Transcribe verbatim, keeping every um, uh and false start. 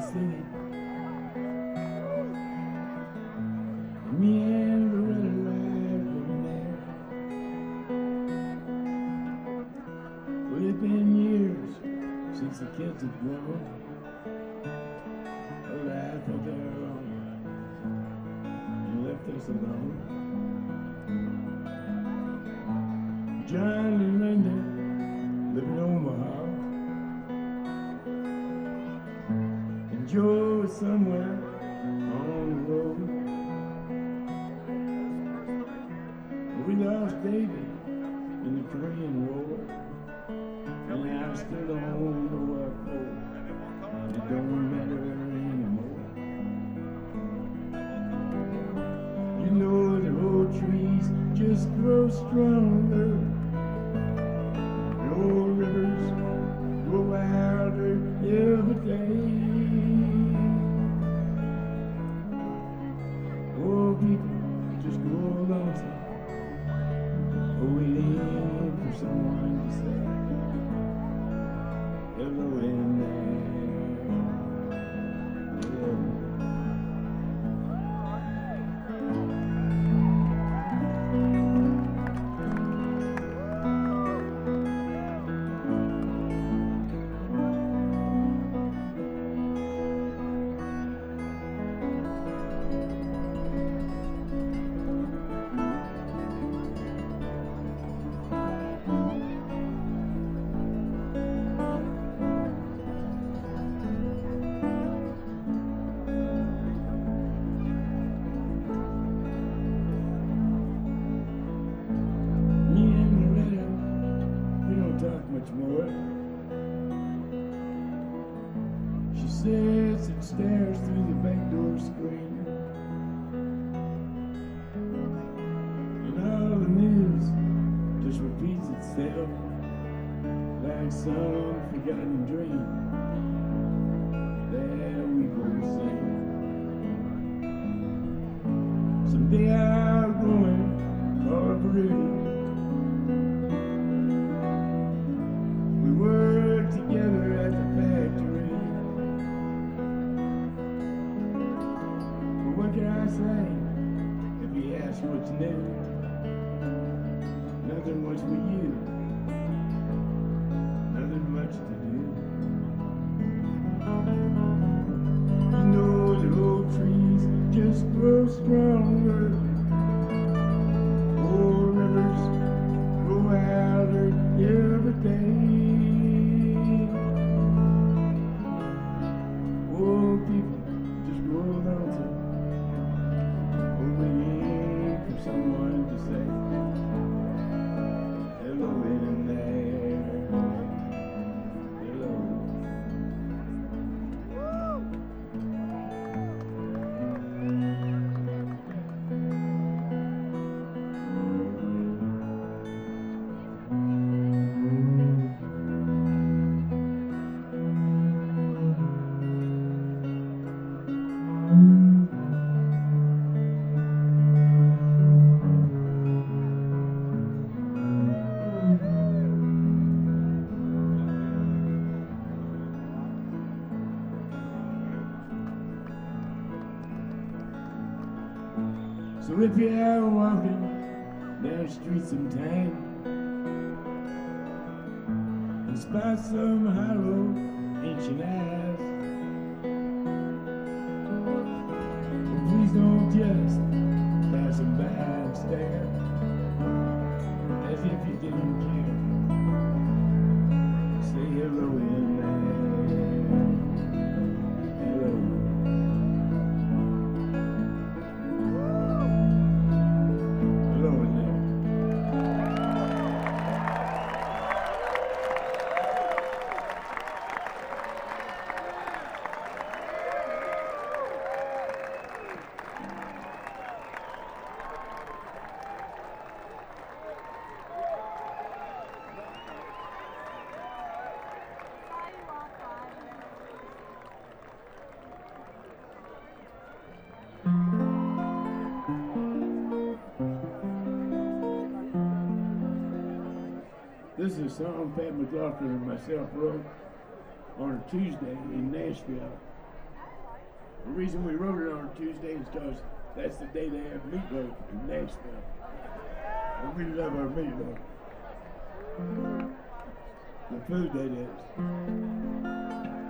singing. Me and Loretta Lyte were there. Well, it's been years since the kids have grown. A life of their own, and left us alone. John and Linda live in Omaha, and Joe is somewhere on the road. We lost Baby in the Korean War, and I still don't know what for. It don't matter anymore. You know the old trees just grow stronger. The old rivers grow wilder every day. Old people just grow lonesome, waiting for someone to say hello in there. Hello. Much more. She sits and stares through the back door screen, and all the news just repeats itself like some forgotten dream that we both sing. Someday I'll go and call up Rudy. Work together at the factory. But what can I say if he asks what's new? Nothing much with you, nothing much to do. You know the old trees just grow stronger. Old rivers grow wilder every day. Old people just grow lonesome, waiting for someone to say hello in there. Hello. So if you're out walking down the street sometime and spot some hollow ancient eyes, well, please don't just pass them by and stare as if you didn't care. Say hello in there. Hello. This is a song Pat McLaughlin and myself wrote on a Tuesday in Nashville The reason we wrote it on Tuesday is because that's the day they have meatloaf in Nashville. And we love our meatloaf. The food, that is.